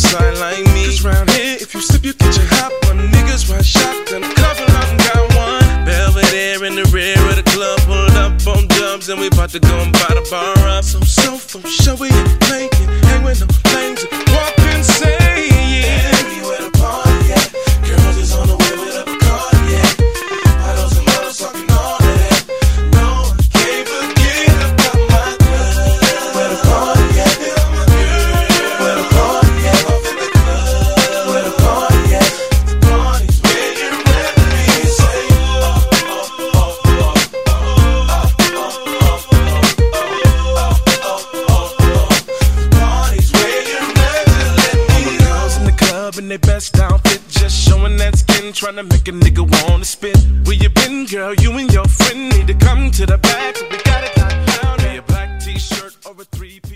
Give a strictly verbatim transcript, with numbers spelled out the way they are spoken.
slide like me. Cause round here, if you slip, you get your hop on. Niggas ride shotgun, cover up and got one. Belvedere in the rear of the club, pulled up on dubs, and we about to go and buy the bar up. So, so, for sure, we ain't playing. Hang with no lanes and walk insane. Baby, where the party at? Girls is on the way with a Bacardi, yeah. Bottles and models talking all of that. No, I can't forget about my girl. Where the party at? My girl. Where the party at? Off in the club. Where the party at? The party's where you're at. Me say, oh, oh, oh, oh, oh, oh, oh, oh, oh. Party's where you're at. Just let me know. Girls in the club in their best outfit, just showing that skin, trying to make a nigga wanna spit. Where you been, girl? You and your friend need to come to the back. We got it locked down. A black t-shirt over three.